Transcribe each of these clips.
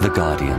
The Guardian.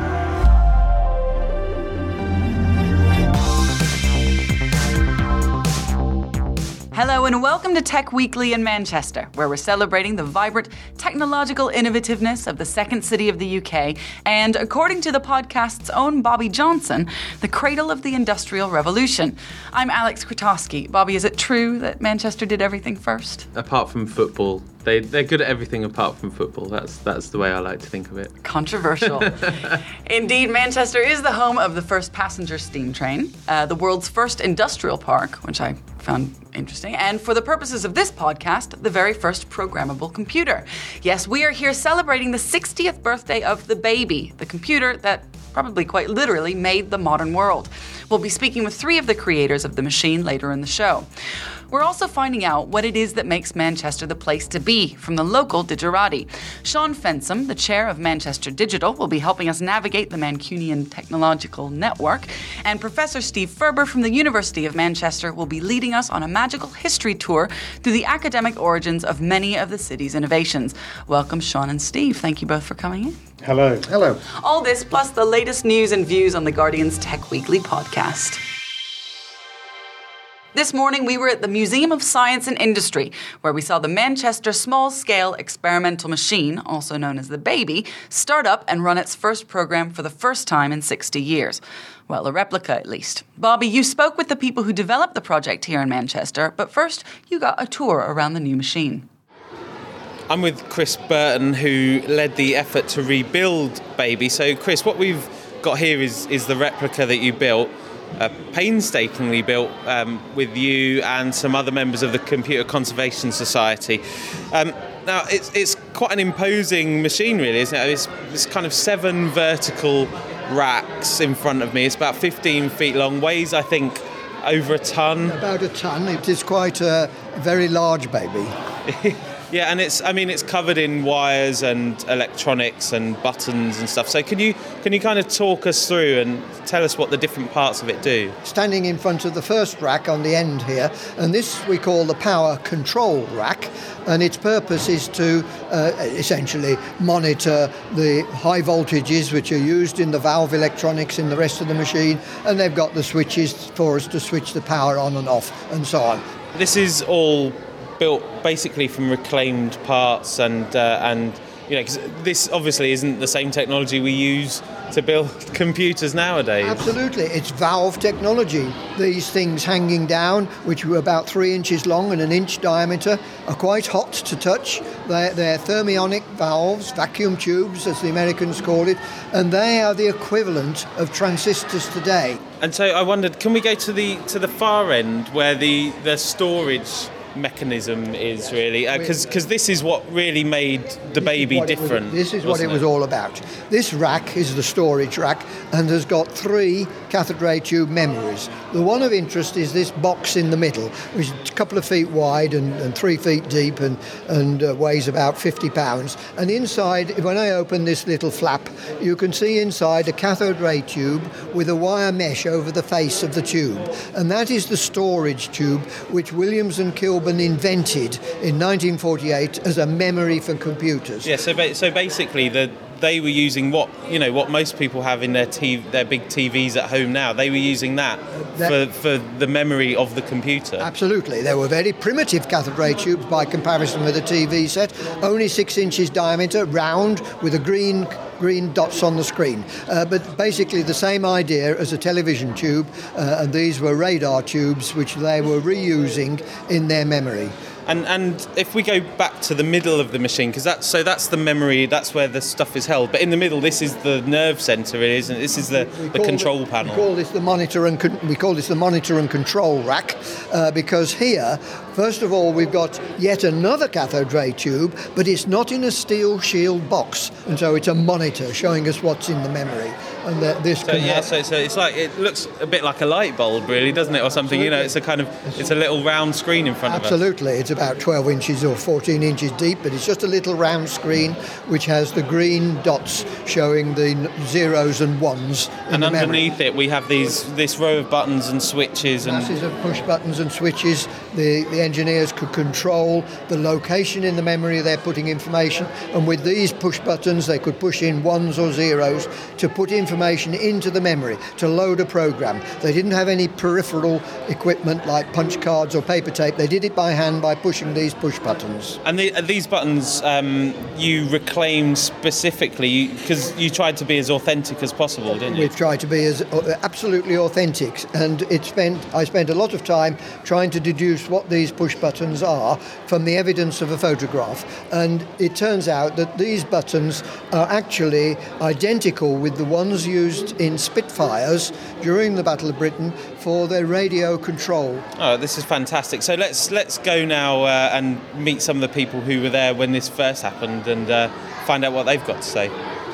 Hello and welcome to Tech Weekly in Manchester, where we're celebrating the vibrant technological innovativeness of the second city of the UK and, according to the podcast's own Bobby Johnson, the cradle of the Industrial Revolution. I'm Alex Kwiatkowski. Bobby, is it true that Manchester did everything first? Apart from football. They're good at everything apart from football. That's the way I like to think of it. Controversial. Indeed, Manchester is the home of the first passenger steam train, the world's first industrial park, which I found interesting, and for the purposes of this podcast, the very first programmable computer. Yes, we are here celebrating the 60th birthday of the baby, the computer that probably quite literally made the modern world. We'll be speaking with three of the creators of the machine later in the show. We're also finding out what it is that makes Manchester the place to be from the local Digerati. Sean Fensom, the chair of Manchester Digital, will be helping us navigate the Mancunian Technological Network, and Professor Steve Ferber from the University of Manchester will be leading us on a magical history tour through the academic origins of many of the city's innovations. Welcome, Sean and Steve. Thank you both for coming in. Hello. Hello. All this plus the latest news and views on The Guardian's Tech Weekly podcast. This morning, we were at the Museum of Science and Industry, where we saw the Manchester Small-Scale Experimental Machine, also known as the Baby, start up and run its first program for the first time in 60 years. Well, a replica at least. Bobby, you spoke with the people who developed the project here in Manchester, but first, you got a tour around the new machine. I'm with Chris Burton, who led the effort to rebuild Baby. So, Chris, what we've got here is the replica that you built. Painstakingly built with you and some other members of the Computer Conservation Society. Now, it's quite an imposing machine, really, isn't it? It's kind of 7 vertical racks in front of me. It's about 15 feet long, weighs, I think, over a ton. About a ton. It is quite a very large baby. Yeah, and it's covered in wires and electronics and buttons and stuff. So can you kind of talk us through and tell us what the different parts of it do? Standing in front of the first rack on the end here, and this we call the power control rack, and its purpose is to essentially monitor the high voltages which are used in the valve electronics in the rest of the machine, and they've got the switches for us to switch the power on and off and so on. This is all built basically from reclaimed parts and 'cause this obviously isn't the same technology we use to build computers nowadays. Absolutely, it's valve technology. These things hanging down, which were about 3 inches long and 1 inch diameter, are quite hot to touch. They're thermionic valves, vacuum tubes as the Americans call it, and they are the equivalent of transistors today. And so I wondered, can we go to the far end where the storage mechanism is really, because this is what really made the Baby different. This is what it was all about. This rack is the storage rack and has got 3 cathode ray tube memories. The one of interest is this box in the middle, which is a couple of feet wide and 3 feet deep and weighs about 50 pounds. And inside, when I open this little flap, you can see inside a cathode ray tube with a wire mesh over the face of the tube. And that is the storage tube which Williams and Kilburn invented in 1948 as a memory for computers. Yeah, so basically they were using what most people have in their big TVs at home now. They were using that for the memory of the computer. Absolutely. They were very primitive cathode ray tubes by comparison with a TV set, only 6 inches diameter, round, with a green dots on the screen. But basically the same idea as a television tube, and these were radar tubes which they were reusing in their memory. And if we go back to the middle of the machine, because that's the memory, that's where the stuff is held. But in the middle, this is the nerve centre, isn't it? This is the control panel. We call this the monitor and control rack because here, first of all, we've got yet another cathode ray tube, but it's not in a steel shield box, and so it's a monitor showing us what's in the memory. And this so it's like, it looks a bit like a light bulb, really, doesn't it, or something? Absolutely. It's a little round screen in front of us. Absolutely, it's about 12 inches or 14 inches deep, but it's just a little round screen which has the green dots showing the zeros and ones in and the underneath memory. it we have this row of buttons and switches and masses of push buttons and switches. The engineers could control the location in the memory they're putting information, and with these push buttons they could push in ones or zeros to put information into the memory, to load a program. They didn't have any peripheral equipment like punch cards or paper tape. They did it by hand by pushing these push buttons. And these buttons you reclaimed specifically because you tried to be as authentic as possible, didn't you? We've tried to be as absolutely authentic, and I spent a lot of time trying to deduce what these push buttons are from the evidence of a photograph, and it turns out that these buttons are actually identical with the ones used in Spitfires during the Battle of Britain for their radio control. Oh, this is fantastic. So let's go now and meet some of the people who were there when this first happened and find out what they've got to say.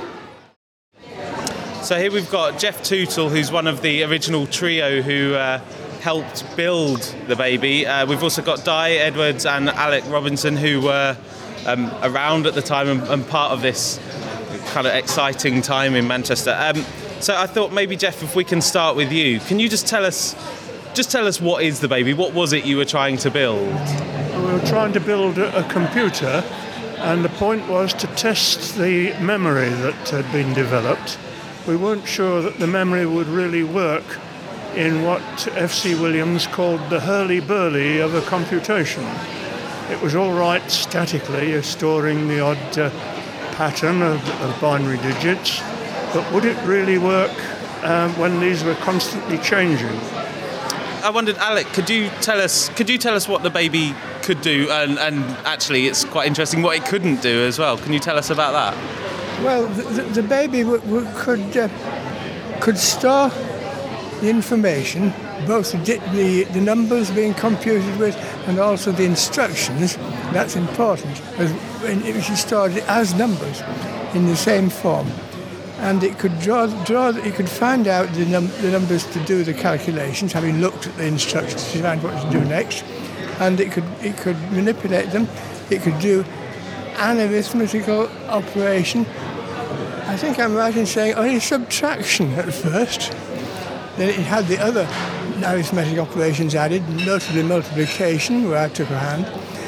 So here we've got Jeff Tootle, who's one of the original trio who helped build the baby. We've also got Di Edwards and Alec Robinson, who were around at the time and part of this kind of exciting time in Manchester. So I thought maybe, Jeff, if we can start with you, can you just tell us what is the baby? What was it you were trying to build? We were trying to build a computer, and the point was to test the memory that had been developed. We weren't sure that the memory would really work in what F.C. Williams called the hurly-burly of a computation. It was all right statically, storing the odd pattern of binary digits, but would it really work when these were constantly changing? I wondered, Alec, could you tell us what the baby could do, and actually it's quite interesting what it couldn't do as well. Can you tell us about that? Well, the baby could store the information, both the numbers being computed with and also the instructions. That's important. It was stored as numbers in the same form, and it could it could find out the numbers to do the calculations, having looked at the instructions to find what to do next, and it could manipulate them. It could do an arithmetical operation. I think I'm right in saying only subtraction at first. Then it had the other arithmetic operations added, notably multiplication, where I took a hand,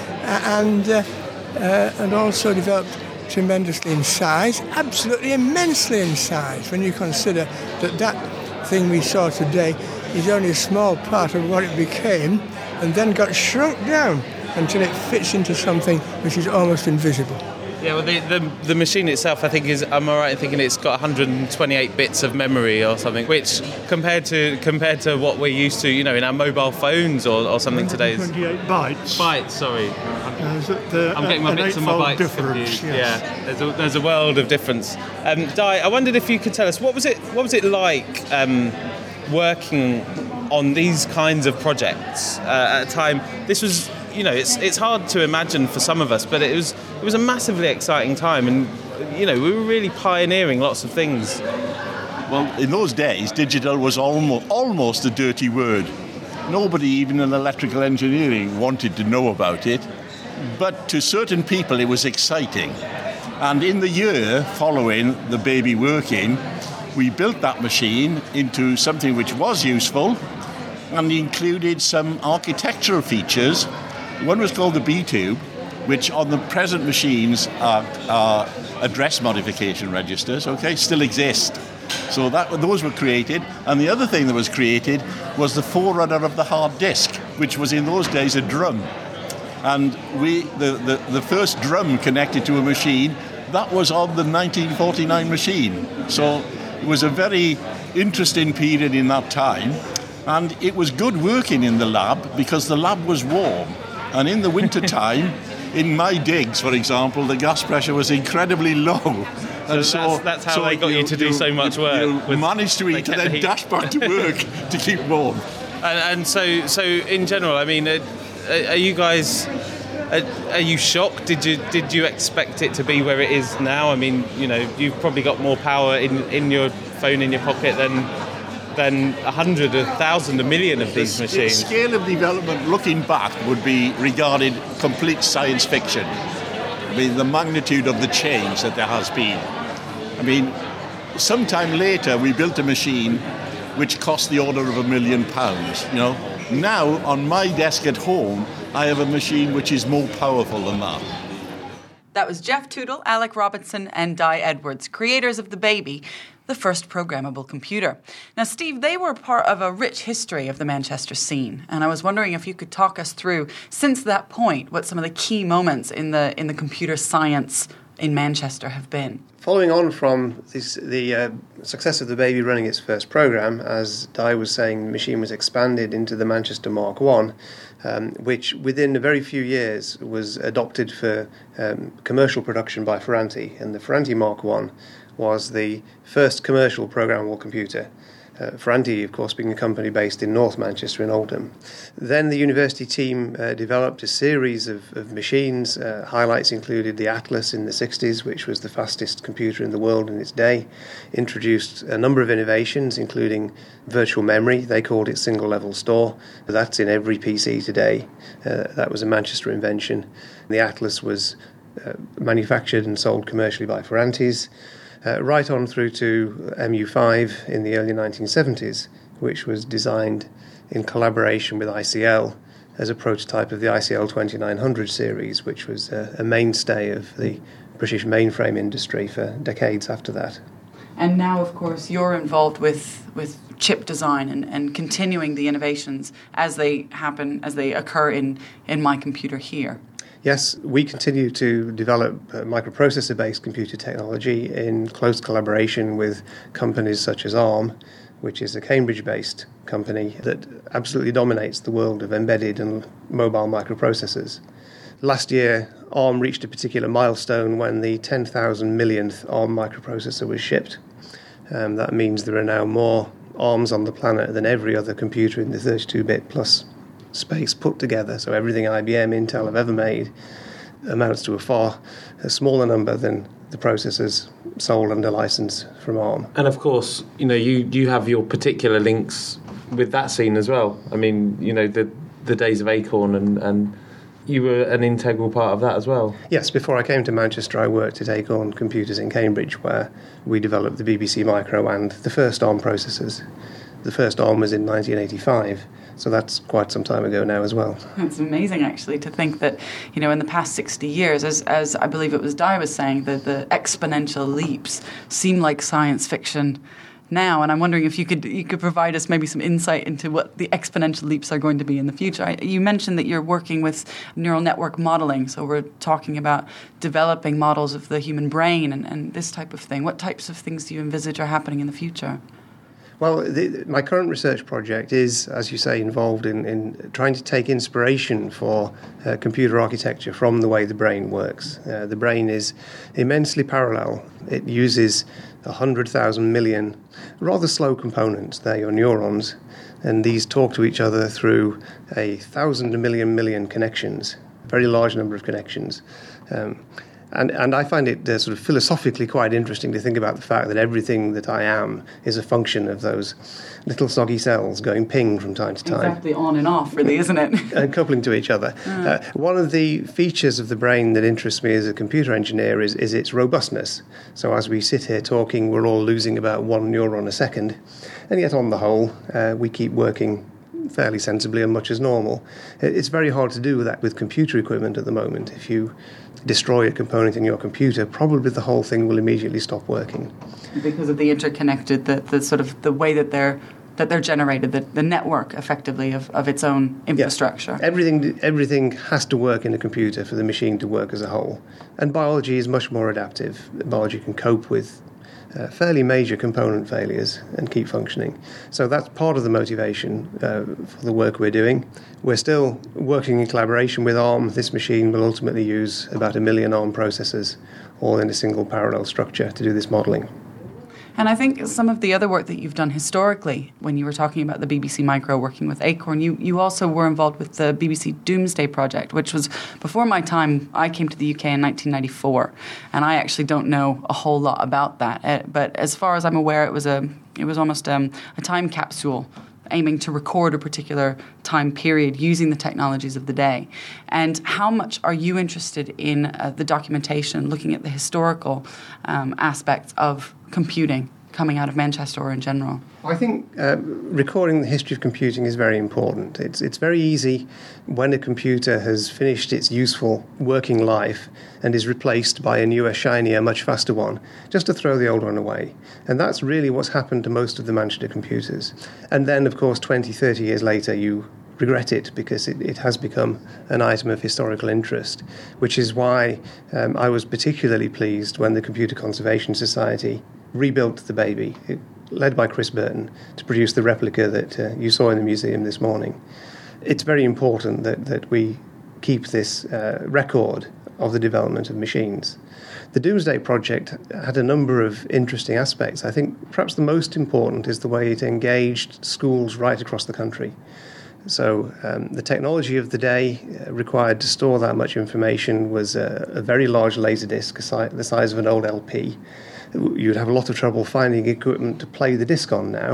and also developed tremendously in size, absolutely immensely in size, when you consider that thing we saw today is only a small part of what it became, and then got shrunk down until it fits into something which is almost invisible. Yeah, well, the machine itself, I think, am I right in thinking it's got 128 bits of memory or something, which compared to what we're used to, in our mobile phones or something today is 128 bytes. Bytes, sorry. I'm getting my bits and my bytes confused. Yes. Yeah, there's a world of difference. Di, I wondered if you could tell us what was it like working on these kinds of projects at a time. This was, it's hard to imagine for some of us, but it was a massively exciting time, and we were really pioneering lots of things. Well, in those days, digital was almost a dirty word. Nobody, even in electrical engineering, wanted to know about it, but to certain people it was exciting. And in the year following the baby working, we built that machine into something which was useful and included some architectural features. One was called the B-tube, which on the present machines are address modification registers, still exist. So those were created. And the other thing that was created was the forerunner of the hard disk, which was in those days a drum. And the first drum connected to a machine, that was on the 1949 machine. So it was a very interesting period in that time. And it was good working in the lab because the lab was warm. And in the winter time, in my digs, for example, the gas pressure was incredibly low. And so that's how they got you to do so much work. You managed to eat and then dash back to work to keep warm. And so in general, I mean, are you guys? Are you shocked? Did you expect it to be where it is now? I mean, you've probably got more power in your phone in your pocket than 100, 1,000, 1 million of these machines. The scale of development, looking back, would be regarded complete science fiction. I mean, the magnitude of the change that there has been. I mean, sometime later we built a machine which cost the order of £1 million, Now, on my desk at home, I have a machine which is more powerful than that. That was Jeff Tootle, Alec Robinson, and Di Edwards, creators of the Baby, the first programmable computer. Now, Steve, they were part of a rich history of the Manchester scene, and I was wondering if you could talk us through, since that point, what some of the key moments in the computer science in Manchester have been. Following on from the success of the Baby running its first program, as Di was saying, the machine was expanded into the Manchester Mark I, which within a very few years was adopted for commercial production by Ferranti. And the Ferranti Mark I was the first commercial programmable computer. Ferranti, of course, being a company based in North Manchester in Oldham. Then the university team developed a series of machines. Highlights included the Atlas in the 60s, which was the fastest computer in the world in its day. Introduced a number of innovations, including virtual memory. They called it single-level store. That's in every PC today. That was a Manchester invention. The Atlas was manufactured and sold commercially by Ferranti's. Right on through to MU5 in the early 1970s, which was designed in collaboration with ICL as a prototype of the ICL 2900 series, which was a mainstay of the British mainframe industry for decades after that. And now, of course, you're involved with chip design and continuing the innovations as they happen, as they occur in my computer here. Yes, we continue to develop microprocessor-based computer technology in close collaboration with companies such as ARM, which is a Cambridge-based company that absolutely dominates the world of embedded and mobile microprocessors. Last year, ARM reached a particular milestone when the 10,000 millionth ARM microprocessor was shipped. That means there are now more ARMs on the planet than every other computer in the 32-bit plus space put together. So everything IBM, Intel have ever made amounts to a smaller number than the processors sold under license from ARM. And of course, you have your particular links with that scene as well. I mean, the days of Acorn and you were an integral part of that as well. Yes, before I came to Manchester, I worked at Acorn Computers in Cambridge, where we developed the BBC Micro and the first ARM processors. The first ARM was in 1985. So that's quite some time ago now as well. It's amazing, actually, to think that, in the past 60 years, as I believe it was Di was saying, that the exponential leaps seem like science fiction now. And I'm wondering if you could provide us maybe some insight into what the exponential leaps are going to be in the future. You mentioned that you're working with neural network modeling. So we're talking about developing models of the human brain and this type of thing. What types of things do you envisage are happening in the future? Well, my current research project is, as you say, involved in trying to take inspiration for computer architecture from the way the brain works. The brain is immensely parallel. It uses 100,000 million rather slow components. They're your neurons, and these talk to each other through 1,000 million connections, a very large number of connections. And I find it sort of philosophically quite interesting to think about the fact that everything that I am is a function of those little soggy cells going ping from time to time. Exactly, on and off, really, isn't it? And coupling to each other. One of the features of the brain that interests me as a computer engineer is its robustness. So as we sit here talking, we're all losing about one neuron a second. And yet, on the whole, we keep working fairly sensibly and much as normal. It's very hard to do that with computer equipment at the moment. If you destroy a component in your computer, probably the whole thing will immediately stop working. Because of the interconnected, the sort of the way that they're generated, the network effectively of its own infrastructure. Yeah. Everything has to work in a computer for the machine to work as a whole. And biology is much more adaptive. Biology can cope with fairly major component failures and keep functioning. So that's part of the motivation for the work we're doing. We're still working in collaboration with ARM. This machine will ultimately use about 1 million ARM processors, all in a single parallel structure, to do this modelling. And I think some of the other work that you've done historically, when you were talking about the BBC Micro working with Acorn, you also were involved with the BBC Doomsday Project, which was before my time. I came to the UK in 1994, and I actually don't know a whole lot about that. But as far as I'm aware, it was almost a time capsule aiming to record a particular time period using the technologies of the day. And how much are you interested in the documentation, looking at the historical aspects of computing coming out of Manchester or in general? I think recording the history of computing is very important. It's very easy when a computer has finished its useful working life and is replaced by a newer, shinier, much faster one, just to throw the old one away. And that's really what's happened to most of the Manchester computers. And then, of course, 20, 30 years later, you regret it because it has become an item of historical interest, which is why I was particularly pleased when the Computer Conservation Society rebuilt the baby, led by Chris Burton, to produce the replica that you saw in the museum this morning. It's very important that we keep this record of the development of machines. The Doomsday Project had a number of interesting aspects. I think perhaps the most important is the way it engaged schools right across the country. So the technology of the day required to store that much information was a very large laserdisc, the size of an old LP. You'd have a lot of trouble finding equipment to play the disc on now.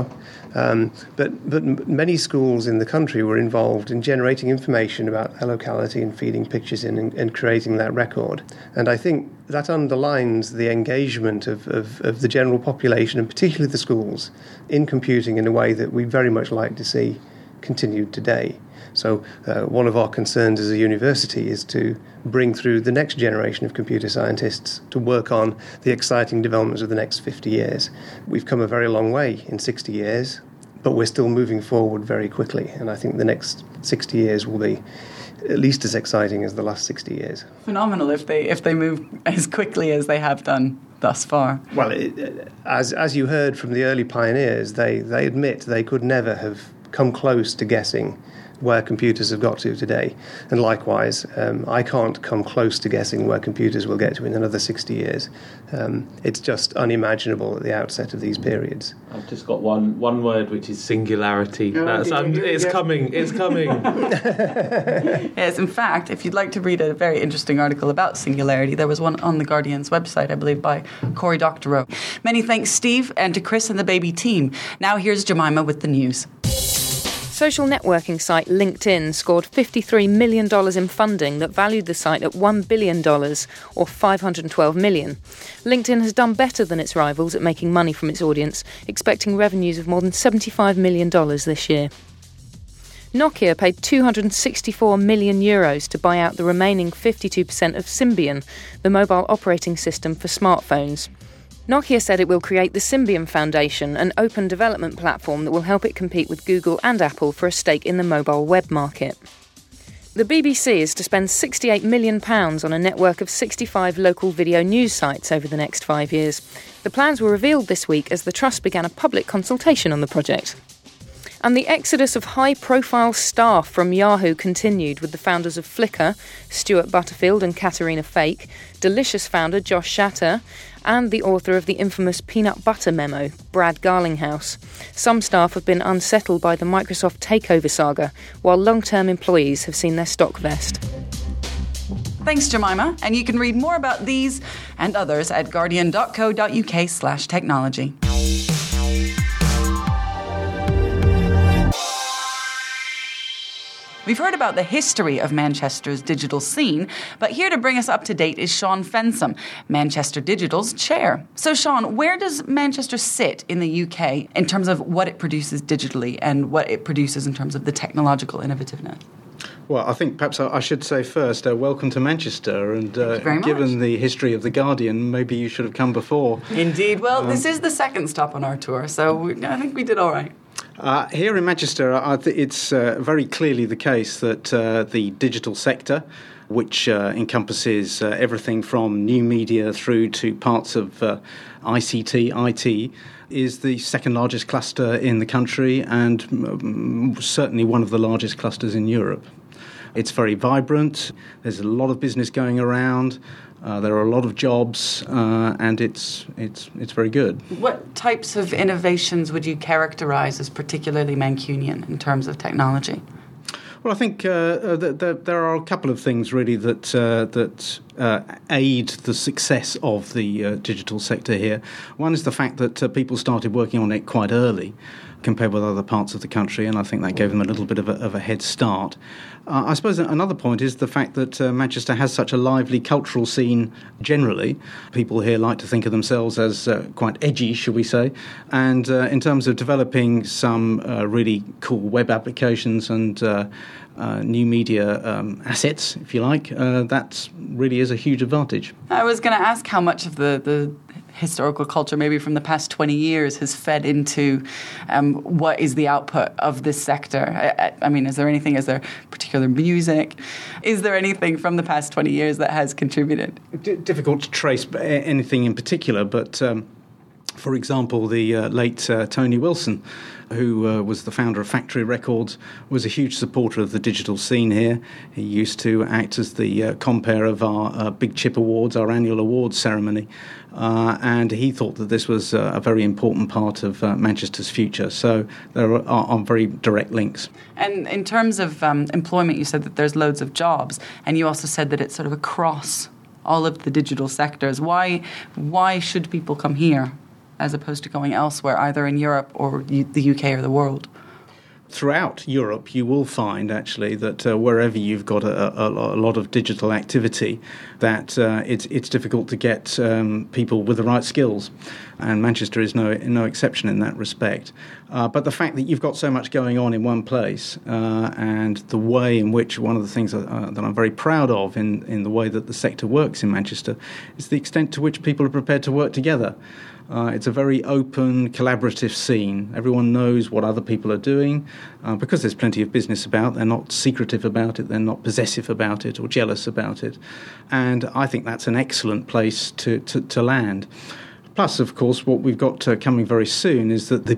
But many schools in the country were involved in generating information about a locality and feeding pictures in and creating that record. And I think that underlines the engagement of the general population, and particularly the schools, in computing in a way that we very much like to see continued today. So one of our concerns as a university is to bring through the next generation of computer scientists to work on the exciting developments of the next 50 years. We've come a very long way in 60 years, but we're still moving forward very quickly. And I think the next 60 years will be at least as exciting as the last 60 years. Phenomenal if they move as quickly as they have done thus far. Well, as you heard from the early pioneers, they admit they could never have come close to guessing where computers have got to today. And likewise, I can't come close to guessing where computers will get to in another 60 years. It's just unimaginable at the outset of these periods. I've just got one word, which is singularity. It's coming. Yes, in fact, if you'd like to read a very interesting article about singularity, there was one on The Guardian's website, I believe, by Cory Doctorow. Many thanks, Steve, and to Chris and the baby team. Now here's Jemima with the news. Social networking site LinkedIn scored $53 million in funding that valued the site at $1 billion, or $512 million. LinkedIn has done better than its rivals at making money from its audience, expecting revenues of more than $75 million this year. Nokia paid €264 million to buy out the remaining 52% of Symbian, the mobile operating system for smartphones. Nokia said it will create the Symbian Foundation, an open development platform that will help it compete with Google and Apple for a stake in the mobile web market. The BBC is to spend £68 million on a network of 65 local video news sites over the next 5 years. The plans were revealed this week as the Trust began a public consultation on the project. And the exodus of high-profile staff from Yahoo continued with the founders of Flickr, Stuart Butterfield and Katerina Fake, Delicious founder Josh Shatter, and the author of the infamous Peanut Butter Memo, Brad Garlinghouse. Some staff have been unsettled by the Microsoft takeover saga, while long-term employees have seen their stock vest. Thanks, Jemima. And you can read more about these and others at guardian.co.uk/technology. We've heard about the history of Manchester's digital scene, but here to bring us up to date is Sean Fensom, Manchester Digital's chair. So Sean, where does Manchester sit in the UK in terms of what it produces digitally and what it produces in terms of the technological innovativeness? Well, I think perhaps I should say first, welcome to Manchester, and much. given the history of The Guardian, maybe you should have come before. Indeed. Well, this is the second stop on our tour, so I think we did all right. Here in Manchester, it's very clearly the case that the digital sector, which encompasses everything from new media through to parts of ICT, IT, is the second largest cluster in the country and certainly one of the largest clusters in Europe. It's very vibrant, there's a lot of business going around, there are a lot of jobs, and it's very good. What types of innovations would you characterise as particularly Mancunian in terms of technology? Well, I think there are a couple of things really that aid the success of the digital sector here. One is the fact that people started working on it quite early compared with other parts of the country, and I think that gave them a little bit of a head start. I suppose another point is the fact that Manchester has such a lively cultural scene generally. People here like to think of themselves as quite edgy, shall we say, and in terms of developing some really cool web applications and new media assets, if you like, that really is a huge advantage. I was going to ask how much of the historical culture, maybe from the past 20 years, has fed into what is the output of this sector. I mean, is there particular music? Is there anything from the past 20 years that has contributed? Difficult to trace anything in particular, but for example, the late Tony Wilson, who was the founder of Factory Records, was a huge supporter of the digital scene here. He used to act as the compere of our Big Chip Awards, our annual awards ceremony, and he thought that this was a very important part of Manchester's future. So there are very direct links. And in terms of employment, you said that there's loads of jobs, and you also said that it's sort of across all of the digital sectors. Why should people come here as opposed to going elsewhere, either in Europe or the UK or the world? Throughout Europe, you will find actually that wherever you've got a lot of digital activity, that it's difficult to get people with the right skills, and Manchester is no exception in that respect. But the fact that you've got so much going on in one place, and the way in which one of the things that I'm very proud of in the way that the sector works in Manchester is the extent to which people are prepared to work together. It's a very open, collaborative scene. Everyone knows what other people are doing. Because there's plenty of business about, they're not secretive about it, they're not possessive about it or jealous about it. And I think that's an excellent place to land. Plus, of course, what we've got coming very soon is that the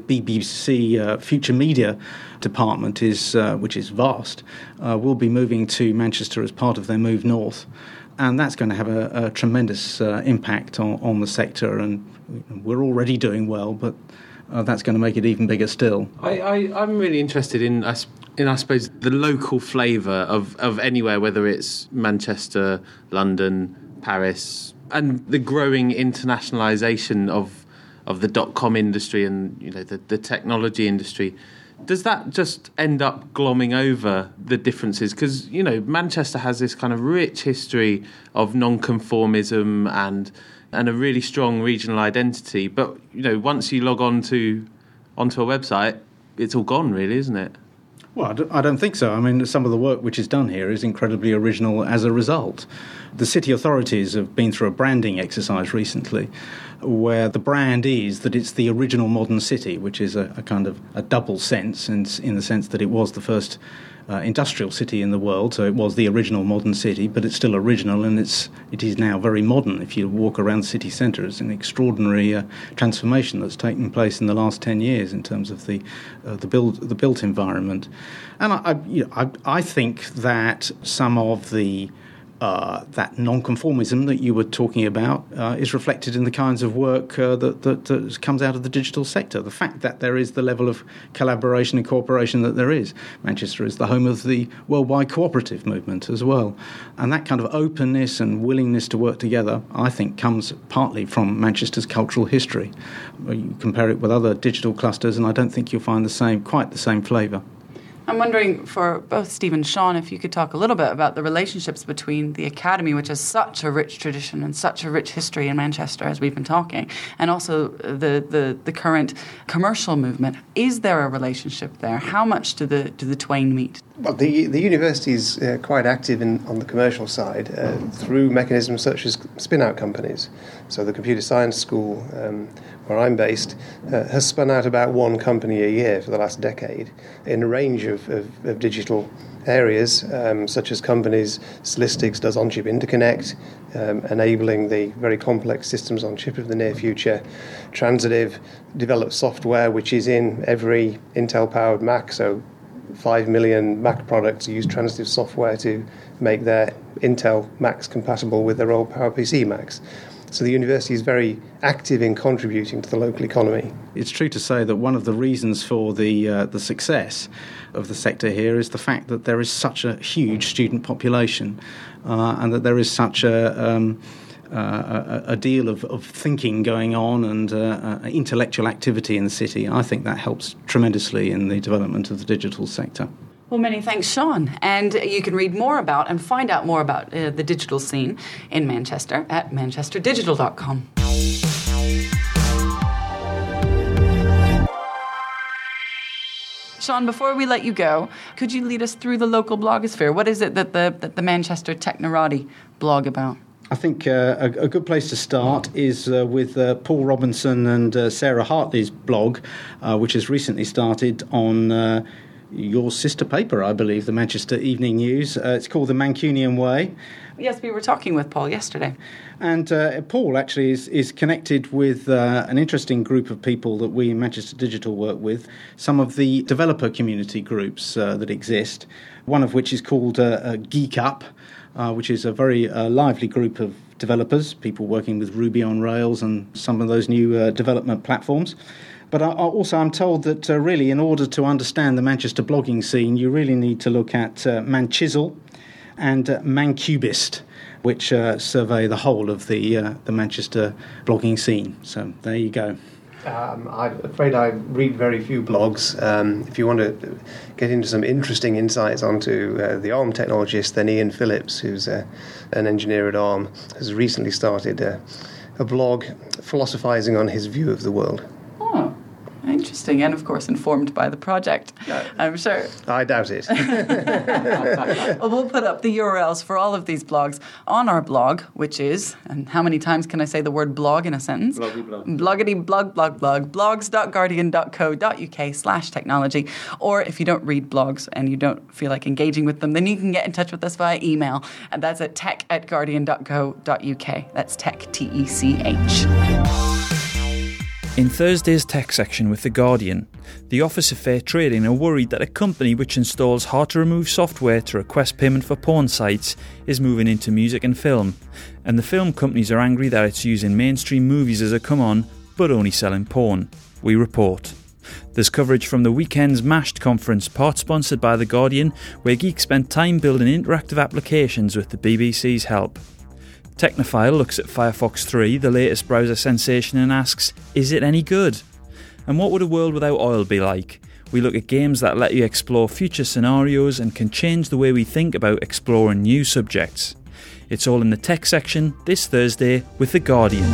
BBC Future Media Department, which is vast, will be moving to Manchester as part of their move north. And that's going to have a tremendous impact on the sector, and we're already doing well, but that's going to make it even bigger still. I'm really interested in I suppose, the local flavour of anywhere, whether it's Manchester, London, Paris, and the growing internationalisation of the .com industry and the technology industry. Does that just end up glomming over the differences? Because, Manchester has this kind of rich history of non-conformism and a really strong regional identity. But, once you log onto a website, it's all gone, really, isn't it? Well, I don't think so. I mean, some of the work which is done here is incredibly original as a result. The city authorities have been through a branding exercise recently where the brand is that it's the original modern city, which is a kind of a double sense, in the sense that it was the first industrial city in the world, so it was the original modern city, but it's still original, and it is now very modern. If you walk around the city centre, it's an extraordinary transformation that's taken place in the last 10 years in terms of the built environment. And I think that some of that non-conformism that you were talking about is reflected in the kinds of work that comes out of the digital sector. The fact that there is the level of collaboration and cooperation that there is. Manchester is the home of the worldwide cooperative movement as well. And that kind of openness and willingness to work together, I think, comes partly from Manchester's cultural history. You compare it with other digital clusters, and I don't think you'll find quite the same flavour. I'm wondering, for both Steve and Sean, if you could talk a little bit about the relationships between the Academy, which has such a rich tradition and such a rich history in Manchester, as we've been talking, and also the current commercial movement. Is there a relationship there? How much do the twain meet? Well, the university is quite active on the commercial side through mechanisms such as spin-out companies. So the Computer Science School, where I'm based, has spun out about one company a year for the last decade in a range of digital areas, such as companies. Slistics does on-chip interconnect, enabling the very complex systems on chip of the near future. Transitive develops software which is in every Intel-powered Mac, so 5 million Mac products use transitive software to make their Intel Macs compatible with their old PowerPC Macs. So the university is very active in contributing to the local economy. It's true to say that one of the reasons for the success of the sector here is the fact that there is such a huge student population and that there is such a deal of thinking going on and intellectual activity in the city. I think that helps tremendously in the development of the digital sector. Well, many thanks, Sean. And you can read more about and find out more about the digital scene in Manchester at manchesterdigital.com. Sean, before we let you go, could you lead us through the local blogosphere? What is it that the Manchester Technorati blog about? I think a good place to start is with Paul Robinson and Sarah Hartley's blog, which has recently started on your sister paper, I believe, the Manchester Evening News. It's called The Mancunian Way. Yes, we were talking with Paul yesterday. And Paul actually is connected with an interesting group of people that we in Manchester Digital work with, some of the developer community groups that exist, one of which is called Geek Up, which is a very lively group of developers, people working with Ruby on Rails and some of those new development platforms. But I'm told that really in order to understand the Manchester blogging scene, you really need to look at Manchisel and Mancubist, which survey the whole of the Manchester blogging scene. So there you go. I'm afraid I read very few blogs. If you want to get into some interesting insights onto the ARM technologist, then Ian Phillips, who's an engineer at ARM, has recently started a blog philosophizing on his view of the world. Oh, interesting, and of course informed by the project, I'm sure. I doubt it. Well, we'll put up the URLs for all of these blogs on our blog, which is, and how many times can I say the word blog in a sentence? Bloggy blog. Bloggity blog blog blog, blogs.guardian.co.uk/technology. Or if you don't read blogs and you don't feel like engaging with them, then you can get in touch with us via email, and that's at tech@guardian.co.uk. That's tech, T-E-C-H. In Thursday's tech section with The Guardian, the Office of Fair Trading are worried that a company which installs hard-to-remove software to request payment for porn sites is moving into music and film, and the film companies are angry that it's using mainstream movies as a come-on, but only selling porn. We report. There's coverage from the weekend's Mashed conference, part sponsored by The Guardian, where geeks spent time building interactive applications with the BBC's help. Technophile looks at Firefox 3, the latest browser sensation, and asks, is it any good? And what would a world without oil be like? We look at games that let you explore future scenarios and can change the way we think about exploring new subjects. It's all in the tech section this Thursday with The Guardian.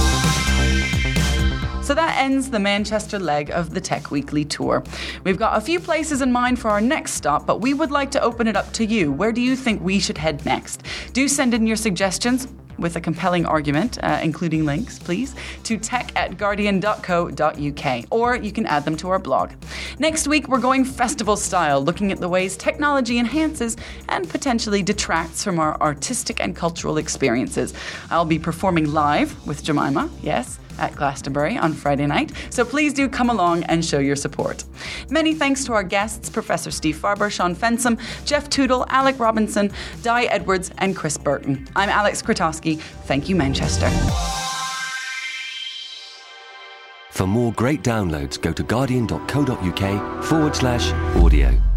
So that ends the Manchester leg of the Tech Weekly tour. We've got a few places in mind for our next stop, but we would like to open it up to you. Where do you think we should head next? Do send in your suggestions with a compelling argument, including links, please, to tech@guardian.co.uk, or you can add them to our blog. Next week, we're going festival style, looking at the ways technology enhances and potentially detracts from our artistic and cultural experiences. I'll be performing live with Jemima, yes, at Glastonbury on Friday night, so please do come along and show your support. Many thanks to our guests, Professor Steve Farber, Sean Fensom, Jeff Tootle, Alec Robinson, Di Edwards and Chris Burton. I'm Alex Kratowski. Thank you, Manchester. For more great downloads, go to guardian.co.uk/audio.